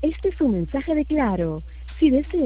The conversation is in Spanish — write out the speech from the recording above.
Este es un mensaje de Claro. Si desea